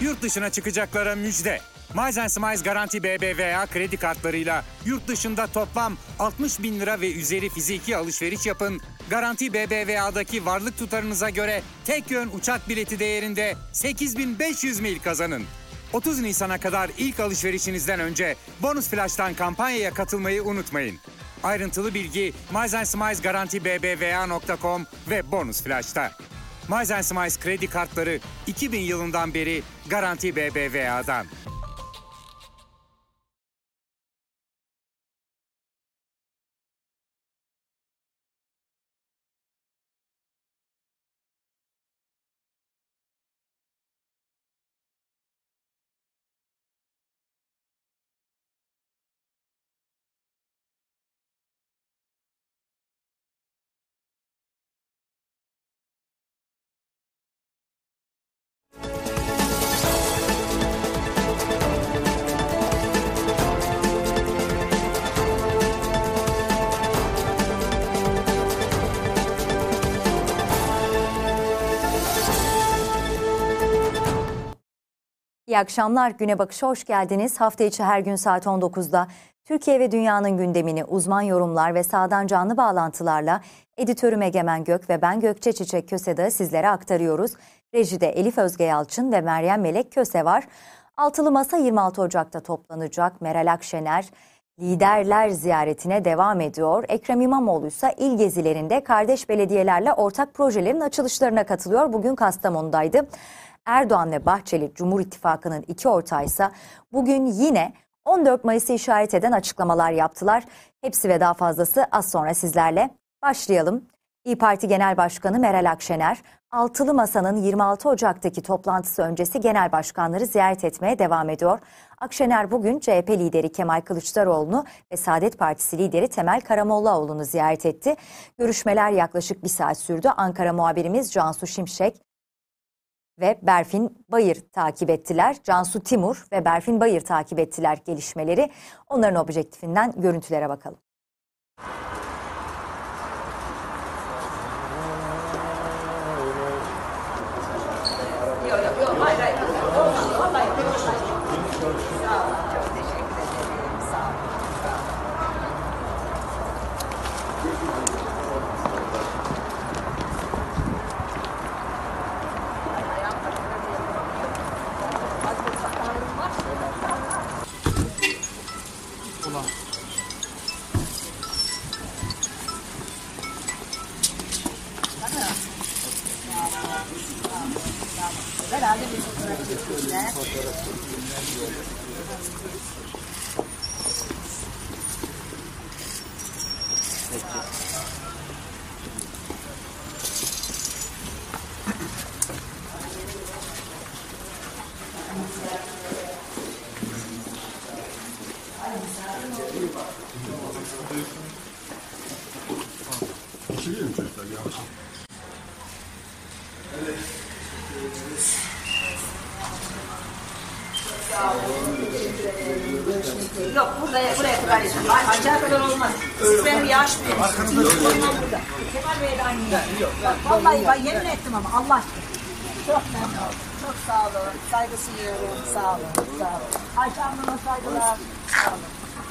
Yurt dışına çıkacaklara müjde. Miles Smiles Garanti BBVA kredi kartlarıyla yurt dışında toplam 60 bin lira ve üzeri fiziki alışveriş yapın. Garanti BBVA'daki varlık tutarınıza göre tek yön uçak bileti değerinde 8.500 mil kazanın. 30 Nisan'a kadar ilk alışverişinizden önce Bonus Flash'tan kampanyaya katılmayı unutmayın. Ayrıntılı bilgi Miles Smiles Garanti BBVA.com ve Bonus Flash'ta. Miles Smiles kredi kartları 2000 yılından beri Garanti BBVA'dan. İyi akşamlar. Güne Bakış'a hoş geldiniz. Hafta içi her gün saat 19'da Türkiye ve dünyanın gündemini uzman yorumlar ve sahadan canlı bağlantılarla editörüm Egemen Gök ve ben Gökçe Çiçek Köse'de sizlere aktarıyoruz. Rejide Elif Özge Yalçın ve Meryem Melek Köse var. Altılı Masa 26 Ocak'ta toplanacak. Meral Akşener liderler ziyaretine devam ediyor. Ekrem İmamoğlu ise il gezilerinde kardeş belediyelerle ortak projelerin açılışlarına katılıyor. Bugün Kastamonu'daydı. Erdoğan ve Bahçeli Cumhur İttifakı'nın iki ortağıysa bugün yine 14 Mayıs'ı işaret eden açıklamalar yaptılar. Hepsi ve daha fazlası az sonra sizlerle. Başlayalım. İYİ Parti Genel Başkanı Meral Akşener, Altılı Masa'nın 26 Ocak'taki toplantısı öncesi genel başkanları ziyaret etmeye devam ediyor. Akşener bugün CHP lideri Kemal Kılıçdaroğlu'nu ve Saadet Partisi lideri Temel Karamollaoğlu'nu ziyaret etti. Görüşmeler yaklaşık bir saat sürdü. Ankara muhabirimiz Cansu Şimşek ve Berfin Bayır takip ettiler. Cansu Timur ve Berfin Bayır takip ettiler gelişmeleri. Onların objektifinden görüntülere bakalım. Herhalde bir fotoğraf çektiğinde. Yok buraya kadar yaşam. Aşağı kadar olmaz. Siz benim yaşlıyım. Burada. Kemal Bey de aynı yer. Vallahi ben yemin ettim ama Allah aşkına. Çok memnun oldum. Çok sağ olun. Saygı sunuyorum. Sağ olun. Sağ olun. Ayşe Hanım'a saygılar. Sağ olun.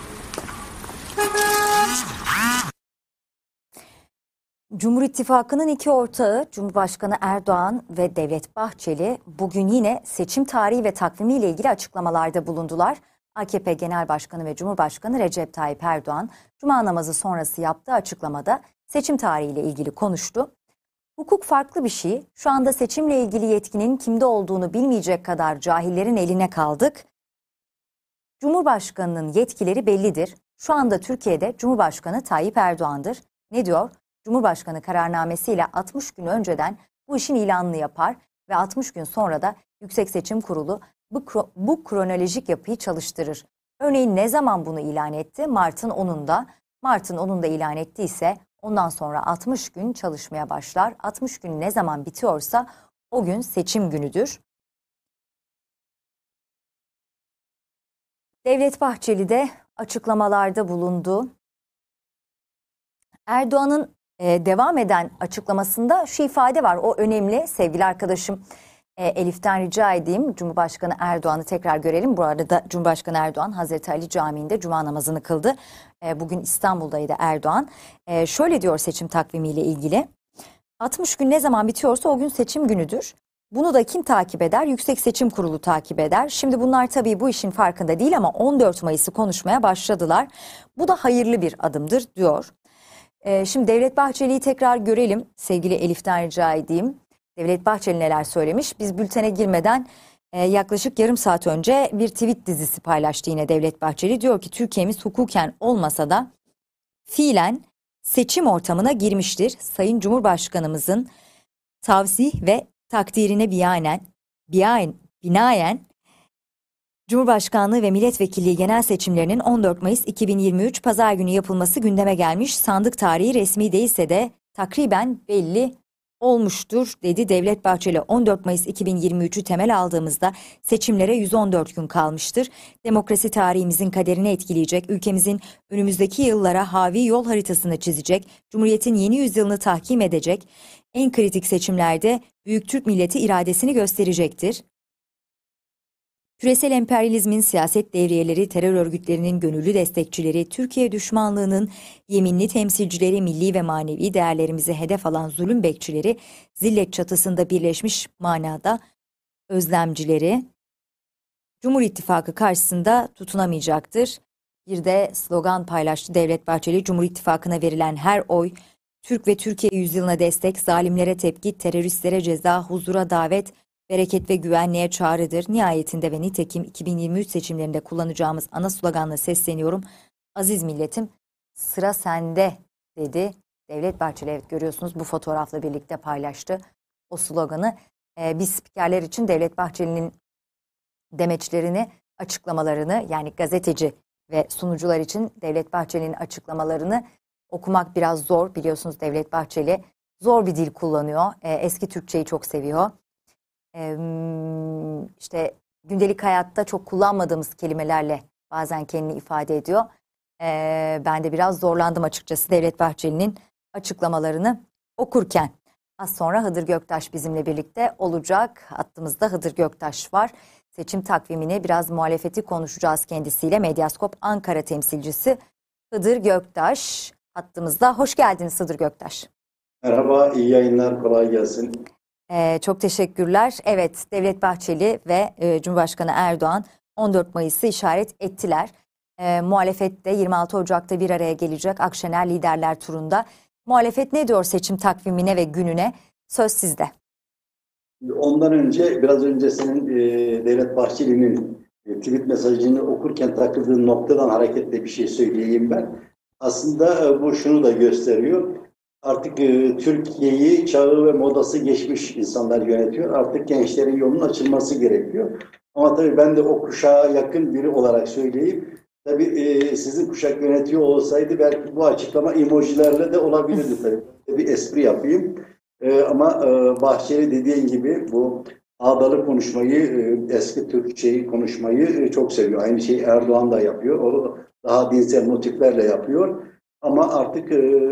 Cumhur İttifakı'nın iki ortağı Cumhurbaşkanı Erdoğan ve Devlet Bahçeli bugün yine seçim tarihi ve takvimiyle ilgili açıklamalarda bulundular. AKP Genel Başkanı ve Cumhurbaşkanı Recep Tayyip Erdoğan Cuma namazı sonrası yaptığı açıklamada seçim tarihiyle ilgili konuştu. Hukuk farklı bir şey. Şu anda seçimle ilgili yetkinin kimde olduğunu bilmeyecek kadar cahillerin eline kaldık. Cumhurbaşkanının yetkileri bellidir. Şu anda Türkiye'de Cumhurbaşkanı Tayyip Erdoğan'dır. Ne diyor? Cumhurbaşkanı kararnamesiyle 60 gün önceden bu işin ilanını yapar ve 60 gün sonra da Yüksek Seçim Kurulu bu kronolojik yapıyı çalıştırır. Örneğin ne zaman bunu ilan etti? Mart'ın 10'unda. Mart'ın 10'unda ilan ettiyse ondan sonra 60 gün çalışmaya başlar. 60 gün ne zaman bitiyorsa o gün seçim günüdür. Devlet Bahçeli de açıklamalarda bulundu. Erdoğan'ın devam eden açıklamasında şu ifade var. O önemli sevgili arkadaşım. Elif'ten rica edeyim, Cumhurbaşkanı Erdoğan'ı tekrar görelim. Bu arada Cumhurbaşkanı Erdoğan Hazreti Ali Camii'nde cuma namazını kıldı. Bugün İstanbul'daydı Erdoğan. Şöyle diyor seçim takvimiyle ilgili. 60 gün ne zaman bitiyorsa o gün seçim günüdür. Bunu da kim takip eder? Yüksek Seçim Kurulu takip eder. Şimdi bunlar tabii bu işin farkında değil ama 14 Mayıs'ı konuşmaya başladılar. Bu da hayırlı bir adımdır diyor. Şimdi Devlet Bahçeli'yi tekrar görelim. Sevgili Elif'ten rica edeyim. Devlet Bahçeli neler söylemiş? Biz bültene girmeden yaklaşık yarım saat önce bir tweet dizisi paylaştı yine Devlet Bahçeli. Diyor ki Türkiye'miz hukuken olmasa da fiilen seçim ortamına girmiştir. Sayın Cumhurbaşkanımızın tavsih ve takdirine binaen Cumhurbaşkanlığı ve milletvekilliği genel seçimlerinin 14 Mayıs 2023 Pazar günü yapılması gündeme gelmiş. Sandık tarihi resmi değilse de takriben belli olmuştur dedi Devlet Bahçeli. 14 Mayıs 2023'ü temel aldığımızda seçimlere 114 gün kalmıştır. Demokrasi tarihimizin kaderini etkileyecek, ülkemizin önümüzdeki yıllara havi yol haritasını çizecek, Cumhuriyet'in yeni yüzyılını tahkim edecek, en kritik seçimlerde Büyük Türk milleti iradesini gösterecektir. Küresel emperyalizmin siyaset devriyeleri, terör örgütlerinin gönüllü destekçileri, Türkiye düşmanlığının yeminli temsilcileri, milli ve manevi değerlerimizi hedef alan zulüm bekçileri, zillet çatısında birleşmiş manada özlemcileri Cumhur İttifakı karşısında tutunamayacaktır. Bir de slogan paylaştı Devlet Bahçeli. Cumhur İttifakı'na verilen her oy, Türk ve Türkiye yüzyılına destek, zalimlere tepki, teröristlere ceza, huzura davet, bereket ve güvenliğe çağrıdır. Nihayetinde ve nitekim 2023 seçimlerinde kullanacağımız ana sloganla sesleniyorum. Aziz milletim, sıra sende dedi. Devlet Bahçeli, evet, görüyorsunuz bu fotoğrafla birlikte paylaştı o sloganı. Biz spikerler için Devlet Bahçeli'nin demeçlerini, açıklamalarını, yani gazeteci ve sunucular için Devlet Bahçeli'nin açıklamalarını okumak biraz zor. Biliyorsunuz Devlet Bahçeli zor bir dil kullanıyor. Eski Türkçeyi çok seviyor. İşte gündelik hayatta çok kullanmadığımız kelimelerle bazen kendini ifade ediyor. Ben de biraz zorlandım açıkçası Devlet Bahçeli'nin açıklamalarını okurken. Az sonra Hıdır Göktaş bizimle birlikte olacak. Hattımızda Hıdır Göktaş var. Seçim takvimini, biraz muhalefeti konuşacağız kendisiyle. Medyaskop Ankara temsilcisi Hıdır Göktaş hattımızda. Hoş geldiniz Hıdır Göktaş. Merhaba, iyi yayınlar, kolay gelsin. Çok teşekkürler. Evet, Devlet Bahçeli ve Cumhurbaşkanı Erdoğan 14 Mayıs'ı işaret ettiler. Muhalefet de 26 Ocak'ta bir araya gelecek Akşener liderler turunda. Muhalefet ne diyor seçim takvimine ve gününe? Söz sizde. Ondan önce, biraz önce senin Devlet Bahçeli'nin tweet mesajını okurken takıldığın noktadan hareketle bir şey söyleyeyim ben. Aslında bu şunu da gösteriyor. Artık Türkiye'yi çağı ve modası geçmiş insanlar yönetiyor. Artık gençlerin yolunun açılması gerekiyor. Ama tabii ben de o kuşağa yakın biri olarak söyleyeyim. Tabii sizin kuşak yönetiyor olsaydı belki bu açıklama emojilerle de olabilirdi tabii. Bir espri yapayım. Ama Bahçeli dediğin gibi bu ağdalı konuşmayı, eski Türkçeyi konuşmayı çok seviyor. Aynı şeyi Erdoğan da yapıyor. O daha dinsel motiflerle yapıyor. Ama artık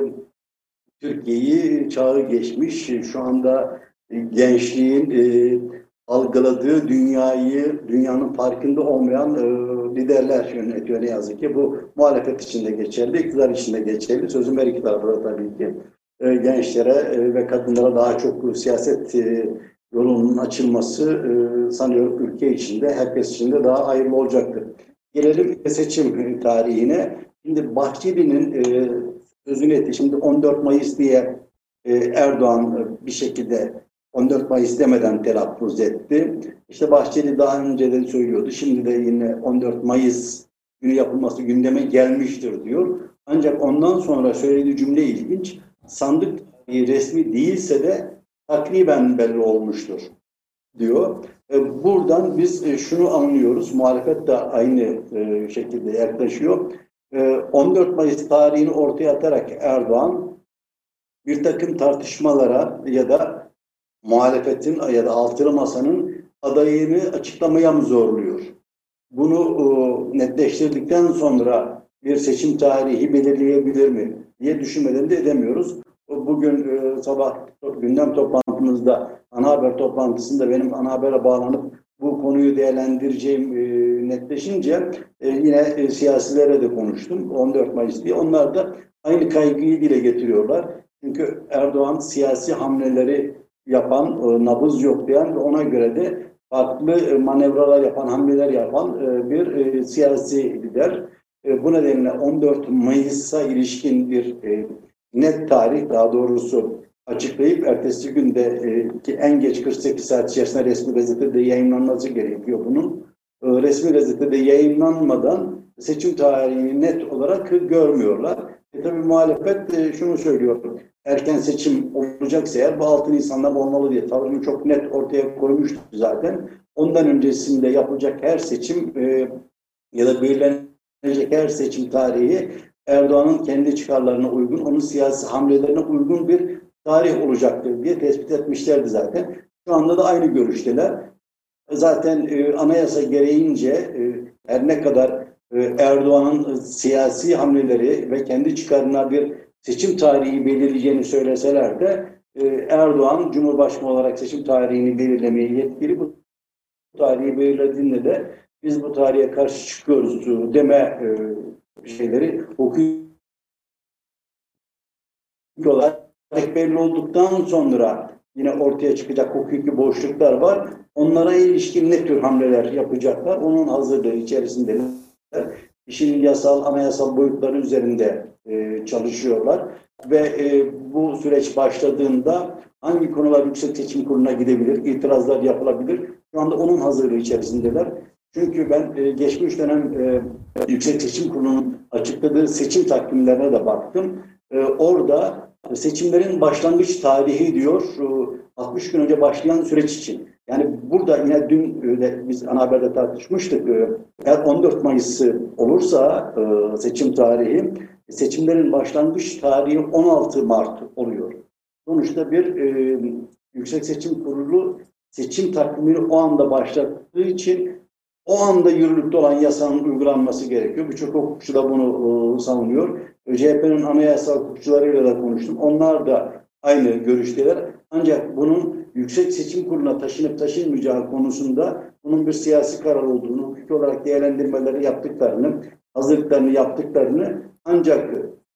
Türkiye'yi çağı geçmiş, şu anda gençliğin algıladığı dünyayı, dünyanın farkında olmayan liderler yönetiyor ne yazık ki. Bu muhalefet için de geçerli, iktidar için de geçerli. Sözüm her iki tarafta da tabii ki. Gençlere ve kadınlara daha çok siyaset yolunun açılması sanıyorum ülke içinde, herkes için de daha hayırlı olacaktır. Gelelim seçim tarihine. Şimdi Bahçeli'nin sözünü etti. Şimdi 14 Mayıs diye Erdoğan bir şekilde 14 Mayıs demeden telaffuz etti. İşte Bahçeli daha önceden söylüyordu. Şimdi de yine 14 Mayıs günü yapılması gündeme gelmiştir diyor. Ancak ondan sonra söylediği cümle ilginç. Sandık resmi değilse de takriben belli olmuştur diyor. Buradan biz şunu anlıyoruz. Muhalefet de aynı şekilde yaklaşıyor. 14 Mayıs tarihini ortaya atarak Erdoğan bir takım tartışmalara ya da muhalefetin ya da altılı masanın adayını açıklamaya mı zorluyor? Bunu netleştirdikten sonra bir seçim tarihi belirleyebilir mi diye düşünmeden de edemiyoruz. Bugün sabah gündem toplantısı toplantımızda, ana haber toplantısında benim ana habere bağlanıp bu konuyu değerlendireceğim netleşince yine siyasilere de konuştum 14 Mayıs diye. Onlar da aynı kaygıyı dile getiriyorlar. Çünkü Erdoğan siyasi hamleleri yapan, nabız yoklayan ve ona göre de farklı manevralar yapan, hamleler yapan bir siyasi lider. Bu nedenle 14 Mayıs'a ilişkin bir net tarih, daha doğrusu açıklayıp ertesi günde ki en geç 48 saat içerisinde resmi gazetede yayınlanması gerekiyor bunun. Resmi gazetede yayınlanmadan seçim tarihini net olarak görmüyorlar. Tabii muhalefet şunu söylüyor. Erken seçim olacaksa eğer bu 6 Nisan'da olmalı diye tavrını çok net ortaya koymuştu zaten. Ondan öncesinde yapılacak her seçim ya da belirlenecek her seçim tarihi Erdoğan'ın kendi çıkarlarına uygun, onun siyasi hamlelerine uygun bir tarih olacaktır diye tespit etmişlerdi zaten. Şu anda da aynı görüşteler. Zaten anayasa gereğince her ne kadar Erdoğan'ın siyasi hamleleri ve kendi çıkarına bir seçim tarihi belirleyeceğini söyleseler de Erdoğan Cumhurbaşkanı olarak seçim tarihini belirlemeye yetkili. Bu tarihi belirlediğinde de biz bu tarihe karşı çıkıyoruz deme şeyleri hukuki olarak belli olduktan sonra yine ortaya çıkacak hukuki boşluklar var. Onlara ilişkin ne tür hamleler yapacaklar? Onun hazırlığı içerisinde işin yasal, anayasal boyutları üzerinde çalışıyorlar. Ve bu süreç başladığında hangi konular Yüksek Seçim Kurulu'na gidebilir, itirazlar yapılabilir? Şu anda onun hazırlığı içerisindeler. Çünkü ben geçmiş dönem Yüksek Seçim Kurulu'nun açıkladığı seçim takvimlerine de baktım. Orada seçimlerin başlangıç tarihi diyor 60 gün önce başlayan süreç için. Yani burada yine dün biz ana haberde tartışmıştık. Eğer 14 Mayıs olursa seçim tarihi, seçimlerin başlangıç tarihi 16 Mart oluyor. Sonuçta bir Yüksek Seçim Kurulu seçim takvimini o anda başlattığı için o anda yürürlükte olan yasanın uygulanması gerekiyor. Birçok hukukçu da bunu savunuyor. CHP'nin anayasal hukukçularıyla da konuştum. Onlar da aynı görüşteler. Ancak bunun Yüksek Seçim Kurulu'na taşınıp taşınmayacağı konusunda bunun bir siyasi karar olduğunu, hukuki olarak değerlendirmeleri yaptıklarını, hazırlıklarını yaptıklarını ancak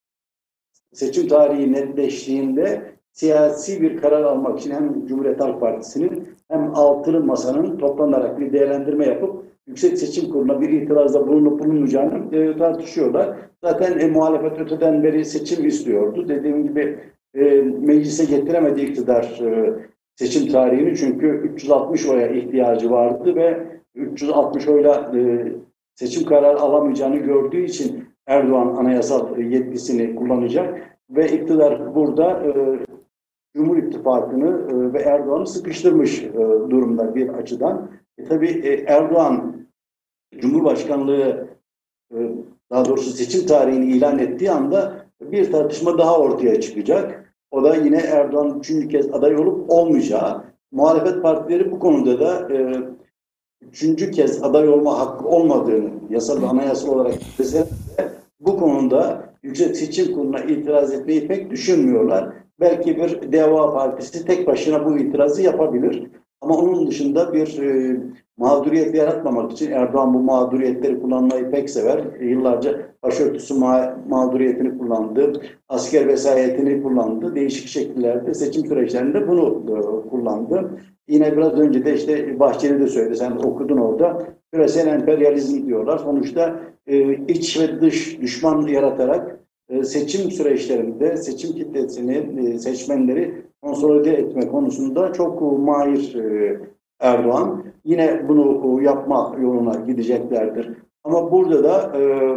seçim tarihi netleştiğinde siyasi bir karar almak için hem Cumhuriyet Halk Partisi'nin hem altılı masanın toplanarak bir değerlendirme yapıp Yüksek Seçim Kurulu'na bir itirazda bulunup bulunmayacağını tartışıyorlar. Zaten muhalefet öteden beri seçim istiyordu. Dediğim gibi meclise getiremedi iktidar seçim tarihini çünkü 360 oya ihtiyacı vardı ve 360 oyla seçim kararı alamayacağını gördüğü için Erdoğan anayasal yetkisini kullanacak ve iktidar burada Cumhur İttifakı'nı ve Erdoğan'ı sıkıştırmış durumda bir açıdan. Tabii Erdoğan Cumhurbaşkanlığı daha doğrusu seçim tarihini ilan ettiği anda bir tartışma daha ortaya çıkacak. O da yine Erdoğan 3. kez aday olup olmayacağı. Muhalefet partileri bu konuda da 3. kez aday olma hakkı olmadığını yasal ve anayasal olarak bu konuda Yüksek Seçim Kurulu'na itiraz etmeyi pek düşünmüyorlar. Belki bir Deva Partisi tek başına bu itirazı yapabilir. Ama onun dışında bir mağduriyet yaratmamak için Erdoğan bu mağduriyetleri kullanmayı pek sever. Yıllarca başörtüsü mağduriyetini kullandı, asker vesayetini kullandı. Değişik şekillerde seçim süreçlerinde bunu kullandı. Yine biraz önce de işte Bahçeli de söyledi, sen okudun orada. Küresel emperyalizm diyorlar. Sonuçta iç ve dış düşman yaratarak seçim süreçlerinde seçim kitlesini, seçmenleri konsolide etme konusunda çok mahir Erdoğan. Yine bunu yapma yoluna gideceklerdir. Ama burada da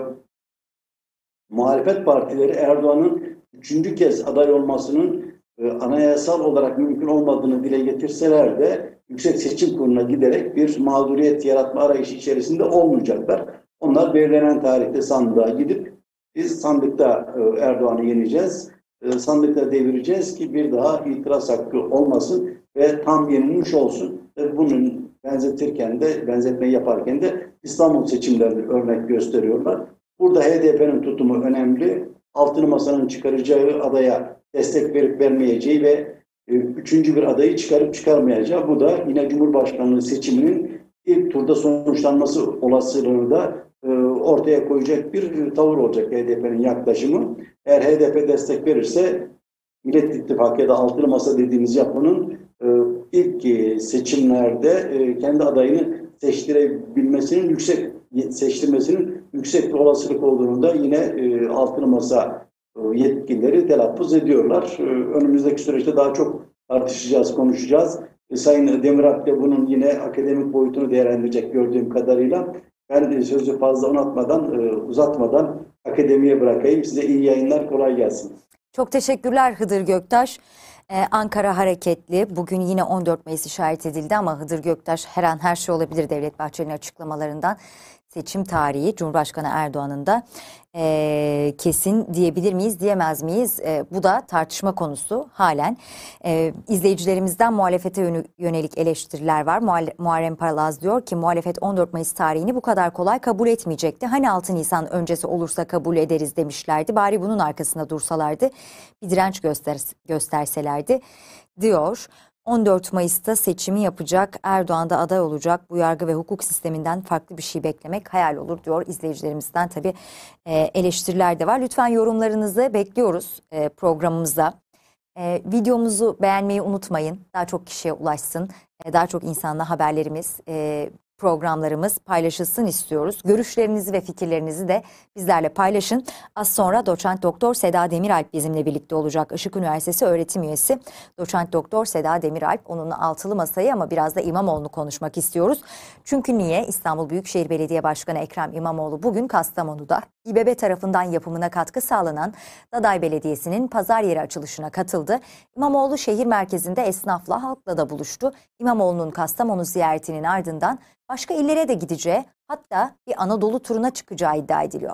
muhalefet partileri Erdoğan'ın 3. kez aday olmasının anayasal olarak mümkün olmadığını dile getirseler de Yüksek Seçim Kurulu'na giderek bir mağduriyet yaratma arayışı içerisinde olmayacaklar. Onlar belirlenen tarihte sandığa gidip biz sandıkta Erdoğan'ı yeneceğiz, sandıkta devireceğiz ki bir daha itiraz hakkı olmasın ve tam yenilmiş olsun. Bunun benzetmeyi yaparken de İstanbul seçimlerini örnek gösteriyorlar. Burada HDP'nin tutumu önemli. Altılı Masa'nın çıkaracağı adaya destek verip vermeyeceği ve üçüncü bir adayı çıkarıp çıkarmayacağı. Bu da yine Cumhurbaşkanlığı seçiminin ilk turda sonuçlanması olasılığını da ortaya koyacak bir tavır olacak HDP'nin yaklaşımı. Eğer HDP destek verirse Millet İttifakı ya da Altılı Masa dediğimiz yapının ilk seçimlerde kendi adayını seçtirmesinin yüksek bir olasılık olduğunu da yine Altılı Masa yetkilileri telaffuz ediyorlar. Önümüzdeki süreçte daha çok tartışacağız, konuşacağız. Sayın Demiralp de bunun yine akademik boyutunu değerlendirecek gördüğüm kadarıyla. Ben sözü fazla uzatmadan akademiye bırakayım. Size iyi yayınlar, kolay gelsin. Çok teşekkürler Hıdır Göktaş. Ankara hareketli. Bugün yine 14 Mayıs işaret edildi ama Hıdır Göktaş her an her şey olabilir Devlet Bahçeli'nin açıklamalarından. Seçim tarihi Cumhurbaşkanı Erdoğan'ın da kesin diyebilir miyiz, diyemez miyiz? Bu da tartışma konusu halen. İzleyicilerimizden muhalefete yönelik eleştiriler var. Muharrem Palaz diyor ki muhalefet 14 Mayıs tarihini bu kadar kolay kabul etmeyecekti. Hani 6 Nisan öncesi olursa kabul ederiz demişlerdi. Bari bunun arkasında dursalardı, bir direnç gösterselerdi diyor. 14 Mayıs'ta seçimi yapacak, Erdoğan da aday olacak. Bu yargı ve hukuk sisteminden farklı bir şey beklemek hayal olur diyor. İzleyicilerimizden tabii eleştiriler de var. Lütfen yorumlarınızı bekliyoruz programımıza. Videomuzu beğenmeyi unutmayın. Daha çok kişiye ulaşsın. Daha çok insanla haberlerimiz, programlarımız paylaşılsın istiyoruz. Görüşlerinizi ve fikirlerinizi de bizlerle paylaşın. Az sonra Doçent Doktor Seda Demiralp bizimle birlikte olacak. Işık Üniversitesi öğretim üyesi Doçent Doktor Seda Demiralp. Onunla altılı masayı ama biraz da İmamoğlu'nu konuşmak istiyoruz. Çünkü niye? İstanbul Büyükşehir Belediye Başkanı Ekrem İmamoğlu bugün Kastamonu'da İBB tarafından yapımına katkı sağlanan Daday Belediyesi'nin pazar yeri açılışına katıldı. İmamoğlu şehir merkezinde esnafla, halkla da buluştu. İmamoğlu'nun Kastamonu ziyaretinin ardından başka illere de gideceği, hatta bir Anadolu turuna çıkacağı iddia ediliyor.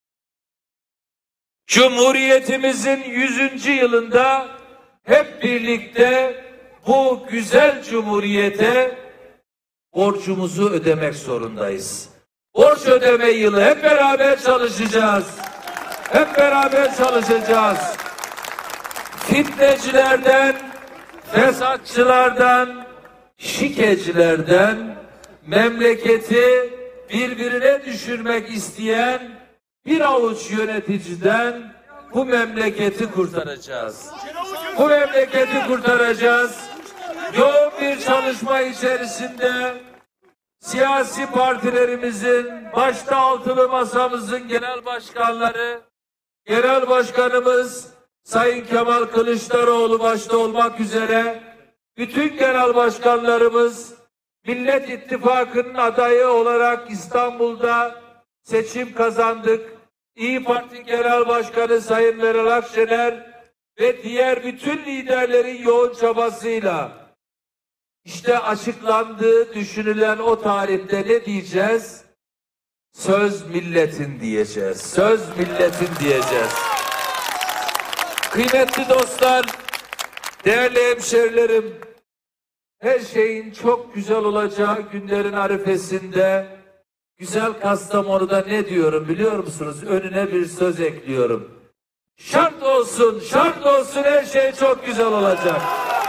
Cumhuriyetimizin 100. yılında hep birlikte bu güzel cumhuriyete borcumuzu ödemek zorundayız. Borç ödeme yılı, hep beraber çalışacağız. Hep beraber çalışacağız. Fitnecilerden, fesatçılardan, şikecilerden, memleketi birbirine düşürmek isteyen bir avuç yöneticiden bu memleketi kurtaracağız. Bu memleketi kurtaracağız. Yoğun bir çalışma içerisinde siyasi partilerimizin, başta altılı masamızın genel başkanları, genel başkanımız Sayın Kemal Kılıçdaroğlu başta olmak üzere bütün genel başkanlarımız Millet İttifakı'nın adayı olarak İstanbul'da seçim kazandık. İYİ Parti Genel Başkanı Sayın Meral Akşener ve diğer bütün liderlerin yoğun çabasıyla işte açıklandığı düşünülen o tarihte ne diyeceğiz? Söz milletin diyeceğiz. Söz milletin diyeceğiz. Kıymetli dostlar, değerli hemşerilerim, her şeyin çok güzel olacağı günlerin arifesinde güzel Kastamonu'da ne diyorum biliyor musunuz? Önüne bir söz ekliyorum. Şart olsun, şart olsun, her şey çok güzel olacak.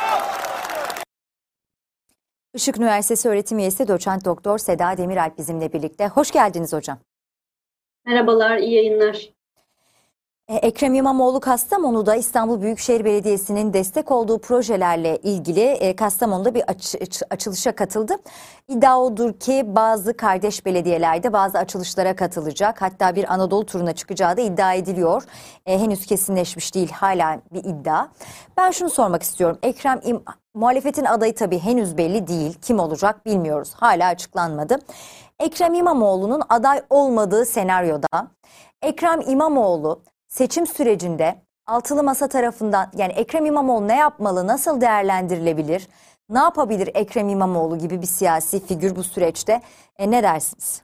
Işık Üniversitesi öğretim üyesi Doçent Doktor Seda Demiralp bizimle birlikte. Hoş geldiniz hocam. Merhabalar, iyi yayınlar. Ekrem İmamoğlu Kastamonu'da İstanbul Büyükşehir Belediyesi'nin destek olduğu projelerle ilgili Kastamonu'da bir açılışa katıldı. İddia odur ki bazı kardeş belediyelerde bazı açılışlara katılacak. Hatta bir Anadolu turuna çıkacağı da iddia ediliyor. Henüz kesinleşmiş değil, hala bir iddia. Ben şunu sormak istiyorum. Muhalefetin adayı tabii henüz belli değil. Kim olacak bilmiyoruz. Hala açıklanmadı. Ekrem İmamoğlu'nun aday olmadığı senaryoda Ekrem İmamoğlu seçim sürecinde altılı masa tarafından, yani Ekrem İmamoğlu ne yapmalı, nasıl değerlendirilebilir, ne yapabilir Ekrem İmamoğlu gibi bir siyasi figür bu süreçte? Ne dersiniz?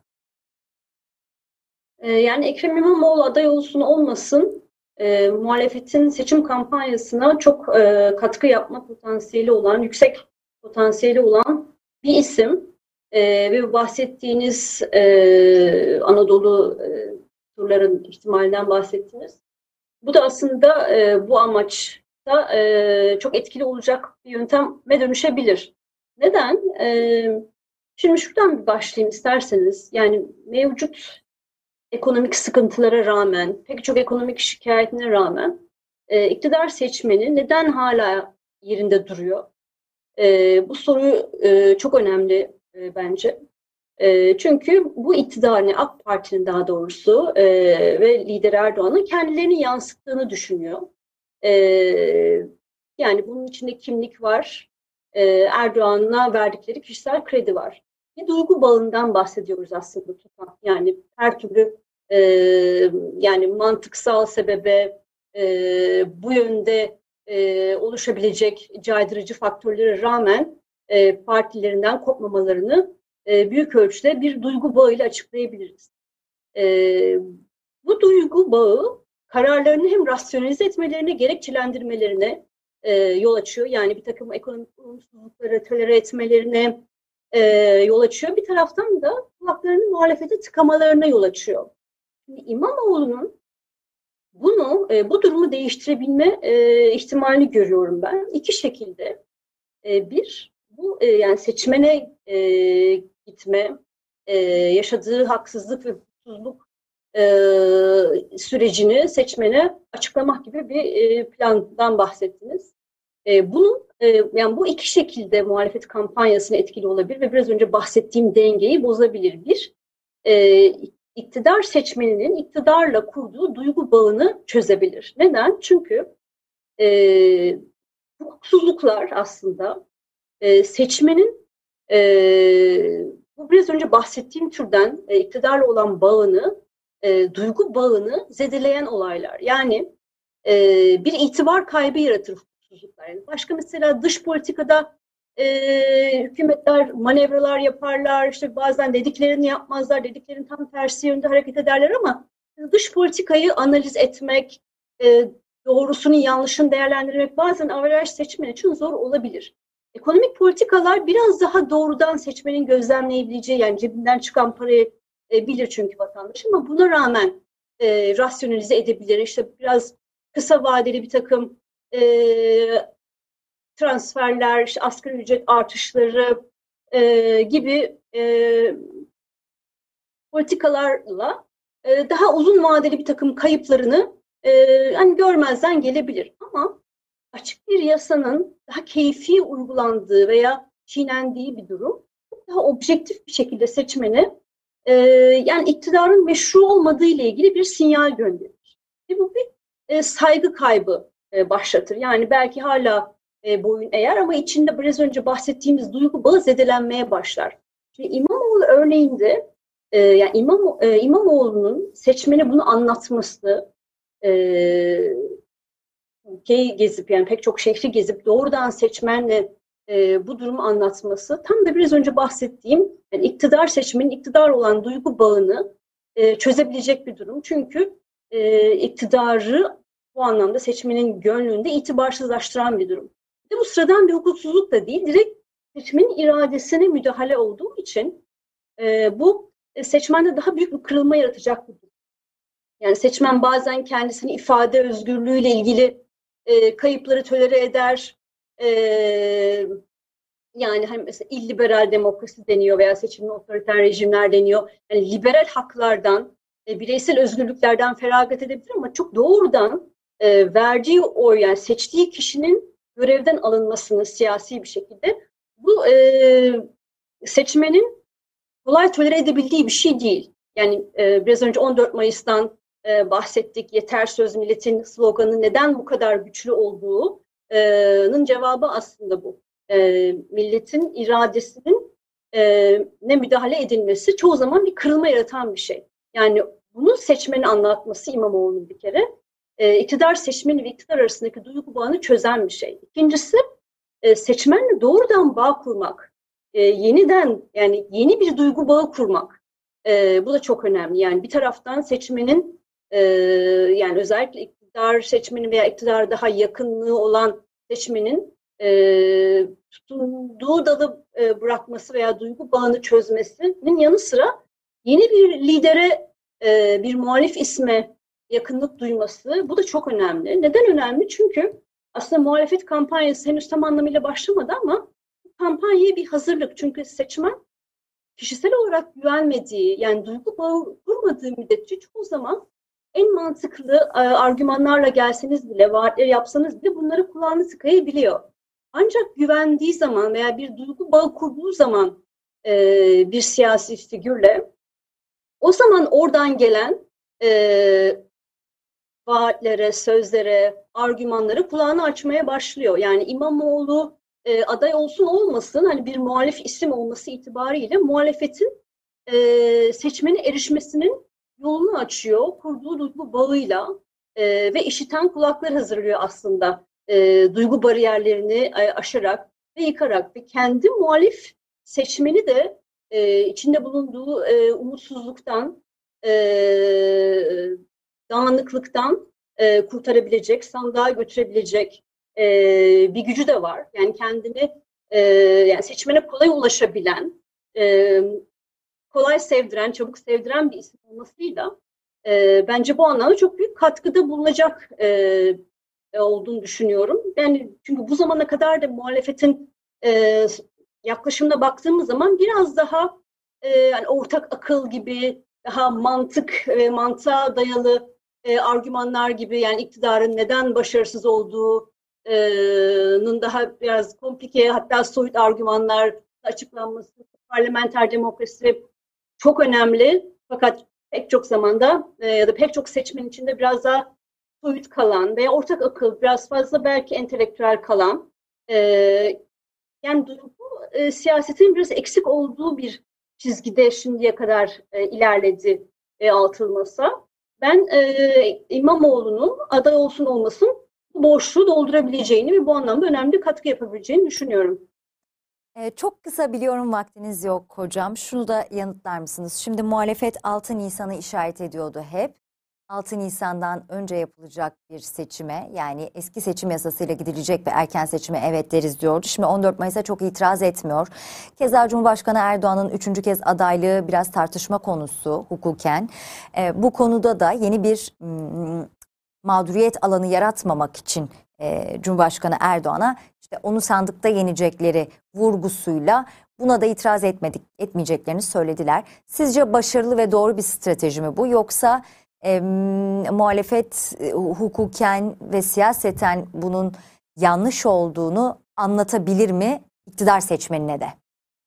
Yani Ekrem İmamoğlu aday olsun olmasın muhalefetin seçim kampanyasına çok katkı yapma potansiyeli olan, yüksek potansiyeli olan bir isim. Ve bahsettiğiniz Anadolu turların ihtimalinden bahsettiniz. Bu da aslında bu amaç da çok etkili olacak bir yönteme dönüşebilir. Neden? Şimdi şuradan bir başlayayım isterseniz. Yani mevcut ekonomik sıkıntılara rağmen, pek çok ekonomik şikayetine rağmen iktidar seçmeni neden hala yerinde duruyor? Bu soru çok önemli bence. Çünkü bu iktidarın, AK Parti'nin daha doğrusu ve lider Erdoğan'ın kendilerini yansıttığını düşünüyor. Yani bunun içinde kimlik var, Erdoğan'a verdikleri kişisel kredi var. Bir duygu bağından bahsediyoruz aslında. Yani her türlü yani mantıksal sebebe bu yönde oluşabilecek caydırıcı faktörlere rağmen partilerinden kopmamalarını büyük ölçüde bir duygu bağıyla açıklayabiliriz. Bu duygu bağı kararlarını hem rasyonalize etmelerine, gerekçelendirmelerine yol açıyor. Yani bir takım ekonomik olumsuzlukları tolere etmelerine yol açıyor. Bir taraftan da kulaklarını muhalefete tıkamalarına yol açıyor. Şimdi İmamoğlu'nun bu durumu değiştirebilme ihtimalini görüyorum ben. İki şekilde. Bir, bu yani seçmene gitme, yaşadığı haksızlık ve hukuksuzluk sürecini seçmene açıklamak gibi bir plandan bahsettiniz. Yani bu iki şekilde muhalefet kampanyasına etkili olabilir ve biraz önce bahsettiğim dengeyi bozabilir. Bir, iktidar seçmeninin iktidarla kurduğu duygu bağını çözebilir. Neden? Çünkü hukuksuzluklar aslında seçmenin bu biraz önce bahsettiğim türden iktidarla olan bağını, duygu bağını zedeleyen olaylar. Yani bir itibar kaybı yaratır hukuksuzluklar. Yani başka mesela dış politikada hükümetler manevralar yaparlar, işte bazen dediklerini yapmazlar, dediklerinin tam tersi yönde hareket ederler ama dış politikayı analiz etmek, doğrusunu yanlışını değerlendirmek bazen averaj seçmen için zor olabilir. Ekonomik politikalar biraz daha doğrudan seçmenin gözlemleyebileceği, yani cebinden çıkan parayı bilir çünkü vatandaş, ama buna rağmen rasyonalize edebilir. İşte biraz kısa vadeli bir takım transferler, işte asgari ücret artışları gibi politikalarla daha uzun vadeli bir takım kayıplarını hani görmezden gelebilir. Ama açık bir yasanın daha keyfi uygulandığı veya çiğnendiği bir durum daha objektif bir şekilde seçmene yani iktidarın meşru olmadığı ile ilgili bir sinyal gönderir. Ve bu bir saygı kaybı başlatır. Yani belki hala boyun eğer ama içinde biraz önce bahsettiğimiz duygu bağı zedelenmeye başlar. Şimdi İmamoğlu örneğinde yani İmamoğlu'nun seçmene bunu anlatması, ülkeyi gezip yani pek çok şehri gezip doğrudan seçmenle bu durumu anlatması tam da biraz önce bahsettiğim yani iktidar seçmenin iktidar olan duygu bağını çözebilecek bir durum. Çünkü iktidarı bu anlamda seçmenin gönlünde itibarsızlaştıran bir durum. Bu sıradan bir hukuksuzluk da değil, direkt seçmenin iradesine müdahale olduğu için bu seçmende daha büyük bir kırılma yaratacak bir durum. Yani seçmen bazen kendisini ifade özgürlüğüyle ilgili kayıpları tolere eder. Yani hani mesela illiberal demokrasi deniyor veya seçimli otoriter rejimler deniyor. Yani liberal haklardan, bireysel özgürlüklerden feragat edebilir ama çok doğrudan verdiği oy, yani seçtiği kişinin görevden alınmasını siyasi bir şekilde bu seçmenin kolay tolere edebildiği bir şey değil. Yani biraz önce 14 Mayıs'tan bahsettik. Yeter söz milletin sloganı neden bu kadar güçlü olduğunun cevabı aslında bu. Milletin iradesinin ne müdahale edilmesi çoğu zaman bir kırılma yaratan bir şey. Yani bunu seçmeni anlatması İmamoğlu'nun bir kere iktidar seçmeni ve iktidar arasındaki duygu bağını çözen bir şey. İkincisi seçmenle doğrudan bağ kurmak, yeniden yani yeni bir duygu bağı kurmak. Bu da çok önemli. Yani bir taraftan seçmenin yani özellikle iktidar seçmeni veya iktidara daha yakınlığı olan seçmenin tutunduğu dalı bırakması veya duygu bağını çözmesinin yanı sıra yeni bir lidere, bir muhalif isme yakınlık duyması, bu da çok önemli. Neden önemli? Çünkü aslında muhalefet kampanyası henüz tam anlamıyla başlamadı ama bu kampanyaya bir hazırlık. Çünkü seçmen kişisel olarak güvenmediği, yani duygu bağı kurmadığı müddetçe çoğu zaman en mantıklı argümanlarla gelseniz bile, vaatleri yapsanız bile bunları kulağını tıkayabiliyor. Ancak güvendiği zaman veya bir duygu bağı kurduğu zaman bir siyasi figürle, o zaman oradan gelen vaatlere, sözlere, argümanlara kulağını açmaya başlıyor. Yani İmamoğlu aday olsun olmasın, hani bir muhalif isim olması itibariyle muhalefetin seçmene erişmesinin yolunu açıyor. Kurduğu duygu bağıyla ve işiten kulaklar hazırlıyor aslında. Duygu bariyerlerini aşarak ve yıkarak ve kendi muhalif seçmeni de içinde bulunduğu umutsuzluktan, dağınıklıktan kurtarabilecek, sandığa götürebilecek bir gücü de var. Yani kendini yani seçmene kolay ulaşabilen, kolay sevdiren, çabuk sevdiren bir isim olmasıyla bence bu anlamda çok büyük katkıda bulunacak olduğunu düşünüyorum. Yani çünkü bu zamana kadar da muhalefetin yaklaşımına baktığımız zaman biraz daha yani ortak akıl gibi, daha mantığa dayalı argümanlar gibi, yani iktidarın neden başarısız olduğunun daha biraz komplike, hatta soyut argümanlar açıklanması, parlamenter demokrasi çok önemli. Fakat pek çok zamanda ya da pek çok seçmen içinde biraz daha soyut kalan veya ortak akıl, biraz fazla belki entelektüel kalan, yani bu siyasetin biraz eksik olduğu bir çizgide şimdiye kadar ilerledi altılı masa. Ben İmamoğlu'nun aday olsun olmasın bu boşluğu doldurabileceğini ve bu anlamda önemli katkı yapabileceğini düşünüyorum. Çok kısa, biliyorum vaktiniz yok hocam. Şunu da yanıtlar mısınız? Şimdi muhalefet 6 Nisan'ı işaret ediyordu hep. 6 Nisan'dan önce yapılacak bir seçime, yani eski seçim yasasıyla gidilecek ve erken seçime evet deriz diyordu. Şimdi 14 Mayıs'a çok itiraz etmiyor. Keza Cumhurbaşkanı Erdoğan'ın 3. kez adaylığı biraz tartışma konusu hukuken. Bu konuda da yeni bir mağduriyet alanı yaratmamak için Cumhurbaşkanı Erdoğan'a işte onu sandıkta yenecekleri vurgusuyla buna da itiraz etmeyeceklerini söylediler. Sizce başarılı ve doğru bir strateji mi bu, yoksa muhalefet hukuken ve siyaseten bunun yanlış olduğunu anlatabilir mi iktidar seçmenine de?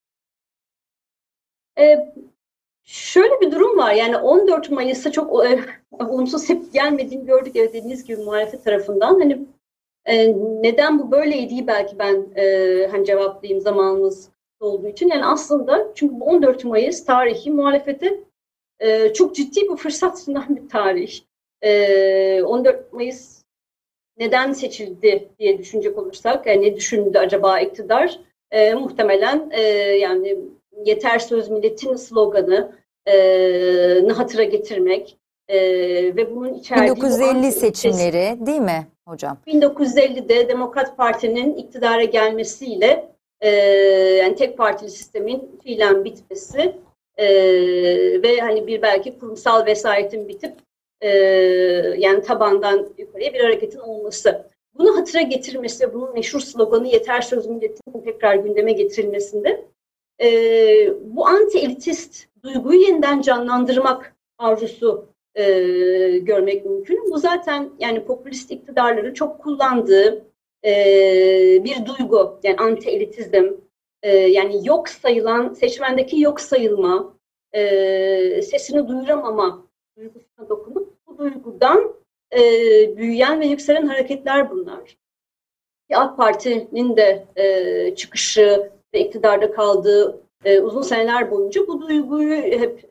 Şöyle bir durum var, yani 14 Mayıs'a çok olumsuz tepki gelmediğini gördük dediğiniz gibi muhalefet tarafından. Hani neden bu böyleydi belki ben hani cevaplayayım zamanımız olduğu için. Yani aslında çünkü bu 14 Mayıs tarihi muhalefete çok ciddi bir fırsat sunan bir tarih. 14 Mayıs neden seçildi diye düşünecek olursak, yani ne düşündü acaba iktidar? Muhtemelen yani yeter söz milletin sloganı hatıra getirmek ve bunun içerdiği 1950 seçimleri değil mi hocam? 1950'de Demokrat Parti'nin iktidara gelmesiyle yani tek partili sistemin fiilen bitmesi ve hani bir belki kurumsal vesayetin bitip yani tabandan yukarıya bir hareketin olması. Bunu hatıra getirmesi ve bunun meşhur sloganı yeter söz milletin tekrar gündeme getirilmesinde bu anti-elitist duyguyu yeniden canlandırmak arzusu görmek mümkün. Bu zaten yani popülist iktidarların çok kullandığı bir duygu, yani anti-elitizm, yani yok sayılan, seçmendeki yok sayılma, sesini duyuramama duygusuna dokunup bu duygudan büyüyen ve yükselen hareketler bunlar. AK Parti'nin de çıkışı ve iktidarda kaldığı uzun seneler boyunca bu duyguyu hep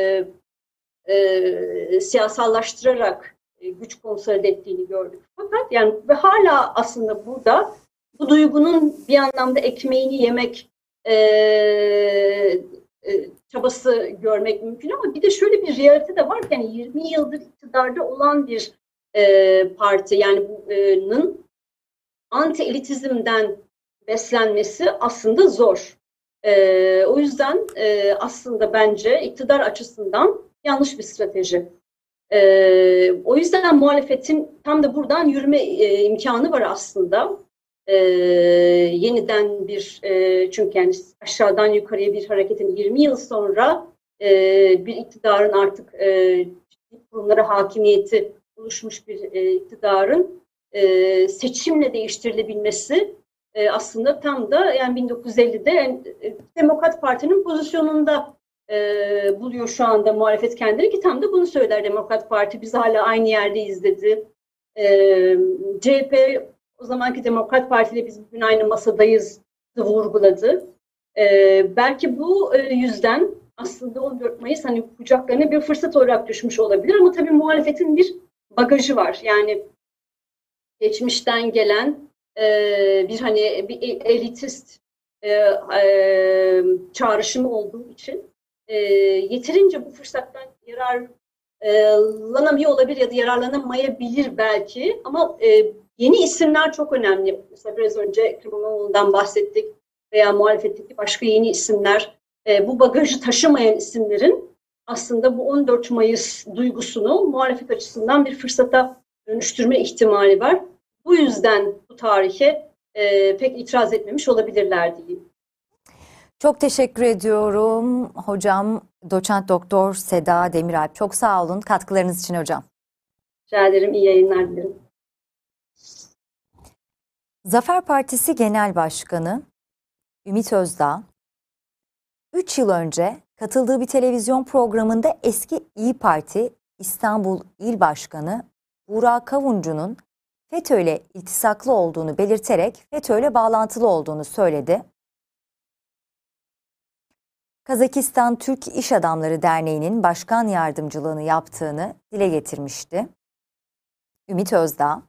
siyasallaştırarak güç konsolide ettiğini gördük. Fakat yani ve hala aslında burada bu duygunun bir anlamda ekmeğini yemek çabası görmek mümkün, ama bir de şöyle bir realite de var ki yani 20 yıldır iktidarda olan bir parti, yani bunun anti-elitizmden beslenmesi aslında zor. O yüzden aslında bence iktidar açısından yanlış bir strateji. O yüzden muhalefetin tam da buradan yürüme imkanı var aslında. Yeniden çünkü yani aşağıdan yukarıya bir hareketin 20 yıl sonra bir iktidarın artık kurumlara hakimiyeti oluşmuş bir iktidarın seçimle değiştirilebilmesi aslında tam da yani 1950'de yani, Demokrat Parti'nin pozisyonunda buluyor şu anda muhalefet kendini, ki tam da bunu söyler Demokrat Parti. Biz hala aynı yerdeyiz dedi. CHP o zamanki Demokrat Parti ile biz bugün aynı masadayız vurguladı. Belki bu yüzden aslında 14 Mayıs hani kucaklarına bir fırsat olarak düşmüş olabilir ama tabii muhalefetin bir bagajı var. Yani geçmişten gelen bir elitist çağrışımı olduğu için yeterince bu fırsattan yararlanamıyor olabilir ya da yararlanamayabilir belki, ama yeni isimler çok önemli. Mesela biraz önce Ekrem İmamoğlu'ndan bahsettik veya muhalefetteki başka yeni isimler, bu bagajı taşımayan isimlerin aslında bu 14 Mayıs duygusunu muhalefet açısından bir fırsata dönüştürme ihtimali var. Bu yüzden bu tarihe pek itiraz etmemiş olabilirler diyeyim. Çok teşekkür ediyorum hocam. Doçent Doktor Seda Demiralp. Çok sağ olun katkılarınız için hocam. Rica ederim. İyi yayınlar dilerim. Zafer Partisi Genel Başkanı Ümit Özdağ, 3 yıl önce katıldığı bir televizyon programında eski İYİ Parti İstanbul İl Başkanı Burak Kavuncu'nun FETÖ'yle iltisaklı olduğunu belirterek FETÖ'yle bağlantılı olduğunu söyledi. Kazakistan Türk İş Adamları Derneği'nin başkan yardımcılığını yaptığını dile getirmişti. Ümit Özdağ.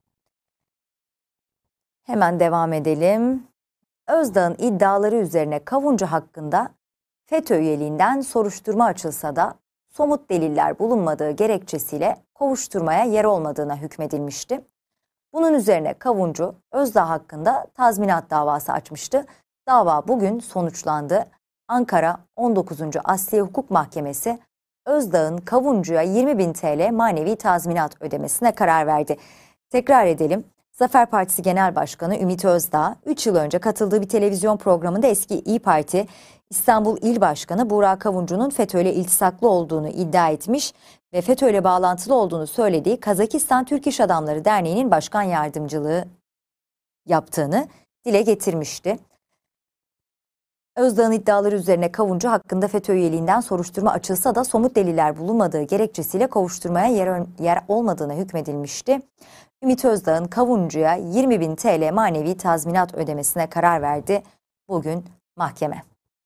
Hemen devam edelim. Özdağ'ın iddiaları üzerine Kavuncu hakkında FETÖ üyeliğinden soruşturma açılsa da somut deliller bulunmadığı gerekçesiyle kovuşturmaya yer olmadığına hükmedilmişti. Bunun üzerine Kavuncu, Özdağ hakkında tazminat davası açmıştı. Dava bugün sonuçlandı. Ankara 19. Asliye Hukuk Mahkemesi, Özdağ'ın Kavuncu'ya 20.000 TL manevi tazminat ödemesine karar verdi. Tekrar edelim. Zafer Partisi Genel Başkanı Ümit Özdağ, 3 yıl önce katıldığı bir televizyon programında eski İYİ Parti İstanbul İl Başkanı Burak Kavuncu'nun FETÖ'yle iltisaklı olduğunu iddia etmiş ve FETÖ'yle bağlantılı olduğunu söylediği Kazakistan Türk İş Adamları Derneği'nin başkan yardımcılığı yaptığını dile getirmişti. Özdağ'ın iddiaları üzerine Kavuncu hakkında FETÖ üyeliğinden soruşturma açılsa da somut deliller bulunmadığı gerekçesiyle kovuşturmaya yer olmadığına hükmedilmişti. Ümit Özdağ'ın Kavuncu'ya 20.000 TL manevi tazminat ödemesine karar verdi bugün mahkeme.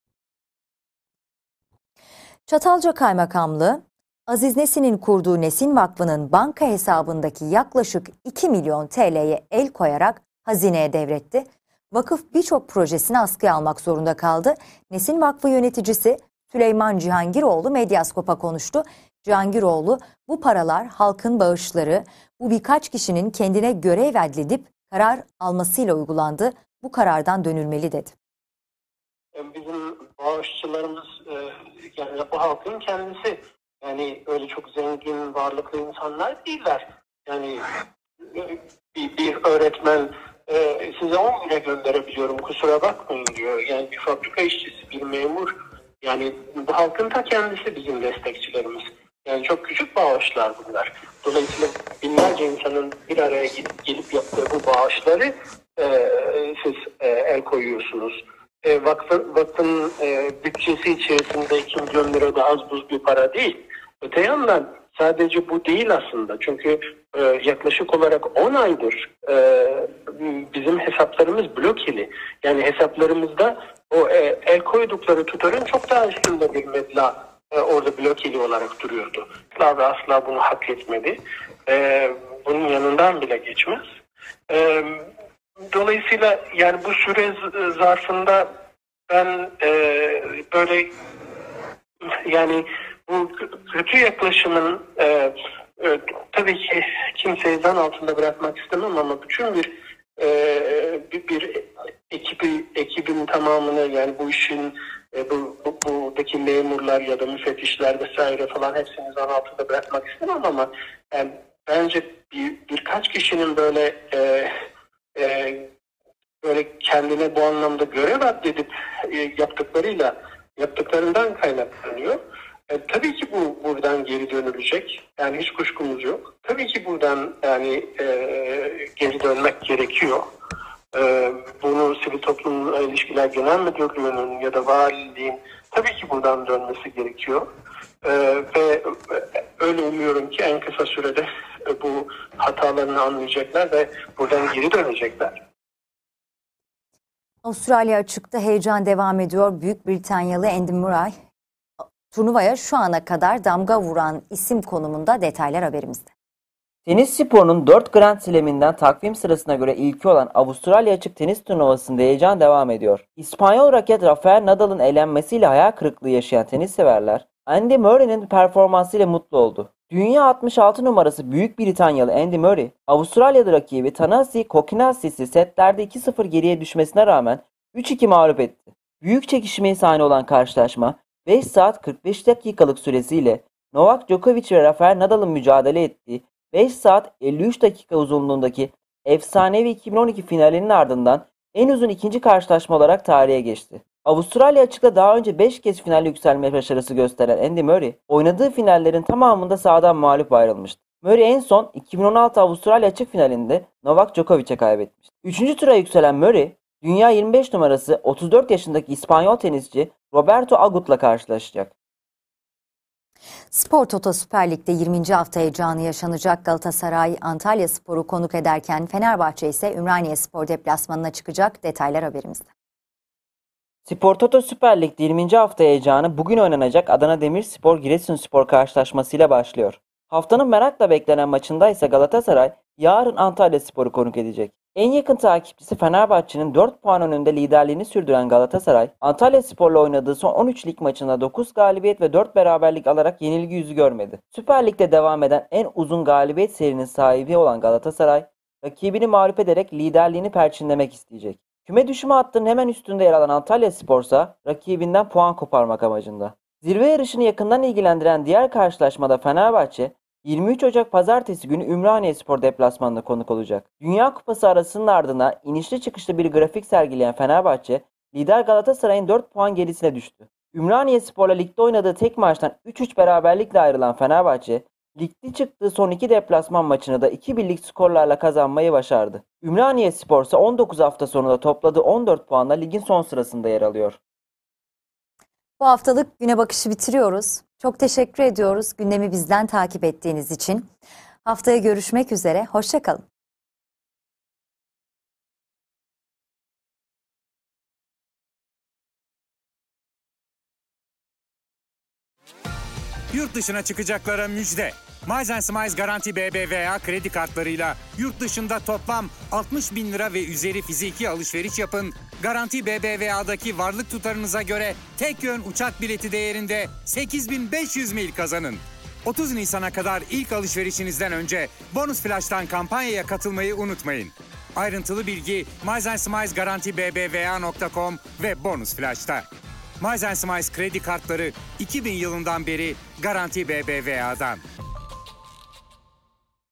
Çatalca Kaymakamlığı, Aziz Nesin'in kurduğu Nesin Vakfı'nın banka hesabındaki yaklaşık 2 milyon TL'ye el koyarak hazineye devretti. Vakıf birçok projesini askıya almak zorunda kaldı. Nesin Vakfı yöneticisi Süleyman Cihangiroğlu Medyaskop'a konuştu. Cihangiroğlu, bu paralar halkın bağışları, bu birkaç kişinin kendine görev edilip karar almasıyla uygulandı. Bu karardan dönülmeli dedi. Bizim bağışçılarımız yani bu halkın kendisi, yani öyle çok zengin, varlıklı insanlar değiller. Yani bir öğretmen size 10 lira gönderebiliyorum, kusura bakmayın diyor. Yani bir fabrika işçisi, bir memur, yani bu halkın ta kendisi bizim destekçilerimiz. Yani çok küçük bağışlar bunlar. Dolayısıyla binlerce insanın bir araya gelip yaptığı bu bağışları siz el koyuyorsunuz. Vakfın bütçesi içerisinde 2 milyon lira da az buz bir para değil. Öte yandan sadece bu değil aslında. Çünkü yaklaşık olarak 10 aydır bizim hesaplarımız blokeli. Yani hesaplarımızda o el koydukları tutarın çok daha üstünde bir meblağ orada blokeli olarak duruyordu. Asla ve asla bunu hak etmedi. Bunun yanından bile geçmez. Dolayısıyla yani bu süre zarfında ben böyle yani bu kötü yaklaşımın tabii ki kimseyi zan altında bırakmak istemem ama bütün bir ekibin tamamını, yani bu işin bu oradaki memurlar ya da müfettişler vesaire falan hepsini zan altında bırakmak istemem ama yani bence birkaç kişinin böyle böyle kendine bu anlamda görev addedip yaptıklarından kaynaklanıyor. Tabii ki bu buradan geri dönülecek. Yani hiç kuşkumuz yok. Tabii ki buradan yani geri dönmek gerekiyor. Bunu Sivil Toplum İlişkiler Genel Müdürlüğü'nün ya da valiliğin tabii ki buradan dönmesi gerekiyor. Ve öyle umuyorum ki en kısa sürede bu hatalarını anlayacaklar ve buradan geri dönecekler. Avustralya açıkta heyecan devam ediyor. Büyük Britanyalı Andy Murray turnuvaya şu ana kadar damga vuran isim konumunda. Detaylar haberimizde. Tenis sporunun 4 Grand Slam'inden takvim sırasına göre ilki olan Avustralya açık tenis turnuvasında heyecan devam ediyor. İspanyol raket Rafael Nadal'ın elenmesiyle hayal kırıklığı yaşayan tenis severler Andy Murray'nin performansıyla mutlu oldu. Dünya 66 numarası Büyük Britanyalı Andy Murray, Avustralya'da rakibi Thanasi Kokinakis'i setlerde 2-0 geriye düşmesine rağmen 3-2 mağlup etti. Büyük çekişmeye sahne olan karşılaşma 5 saat 45 dakikalık süresiyle Novak Djokovic ve Rafael Nadal'ın mücadele ettiği 5 saat 53 dakika uzunluğundaki efsanevi 2012 finalinin ardından en uzun ikinci karşılaşma olarak tarihe geçti. Avustralya açıkta daha önce 5 kez finale yükselme başarısı gösteren Andy Murray, oynadığı finallerin tamamında sahadan mağlup ayrılmıştı. Murray en son 2016 Avustralya açık finalinde Novak Djokovic'e kaybetmişti. 3. tura yükselen Murray, dünya 25 numarası 34 yaşındaki İspanyol tenisçi Roberto Agut'la karşılaşacak. Spor Toto Süper Lig'de 20. hafta heyecanı yaşanacak. Galatasaray Antalyaspor'u konuk ederken Fenerbahçe ise Ümraniye Spor deplasmanına çıkacak. Detaylar haberimizde. Spor Toto Süper Lig'de 20. hafta heyecanı bugün oynanacak Adana Demirspor Giresunspor karşılaşmasıyla başlıyor. Haftanın merakla beklenen maçında ise Galatasaray yarın Antalyaspor'u konuk edecek. En yakın takipçisi Fenerbahçe'nin 4 puan önünde liderliğini sürdüren Galatasaray, Antalyaspor'la oynadığı son 13 lig maçında 9 galibiyet ve 4 beraberlik alarak yenilgi yüzü görmedi. Süper Lig'de devam eden en uzun galibiyet serinin sahibi olan Galatasaray, rakibini mağlup ederek liderliğini perçinlemek isteyecek. Küme düşme hattının hemen üstünde yer alan Antalyaspor ise rakibinden puan koparmak amacında. Zirve yarışını yakından ilgilendiren diğer karşılaşmada Fenerbahçe, 23 Ocak Pazartesi günü Ümraniyespor deplasmanına konuk olacak. Dünya Kupası arasının ardından inişli çıkışlı bir grafik sergileyen Fenerbahçe, lider Galatasaray'ın 4 puan gerisine düştü. Ümraniyespor'la ligde oynadığı tek maçtan 3-3 beraberlikle ayrılan Fenerbahçe, ligde çıktığı son 2 deplasman maçını da 2-1'lik skorlarla kazanmayı başardı. Ümraniyespor ise 19 hafta sonunda topladığı 14 puanla ligin son sırasında yer alıyor. Bu haftalık güne bakışı bitiriyoruz. Çok teşekkür ediyoruz gündemi bizden takip ettiğiniz için. Haftaya görüşmek üzere, hoşça kalın. Yurt dışına çıkacaklara müjde. Miles & Smiles Garanti BBVA kredi kartlarıyla yurt dışında toplam 60 bin lira ve üzeri fiziki alışveriş yapın. Garanti BBVA'daki varlık tutarınıza göre tek yön uçak bileti değerinde 8.500 mil kazanın. 30 Nisan'a kadar ilk alışverişinizden önce Bonus Flash'tan kampanyaya katılmayı unutmayın. Ayrıntılı bilgi milesandsimilesgarantibbva.com ve Bonus Flash'ta. Miles & Smiles kredi kartları 2000 yılından beri Garanti BBVA'dan.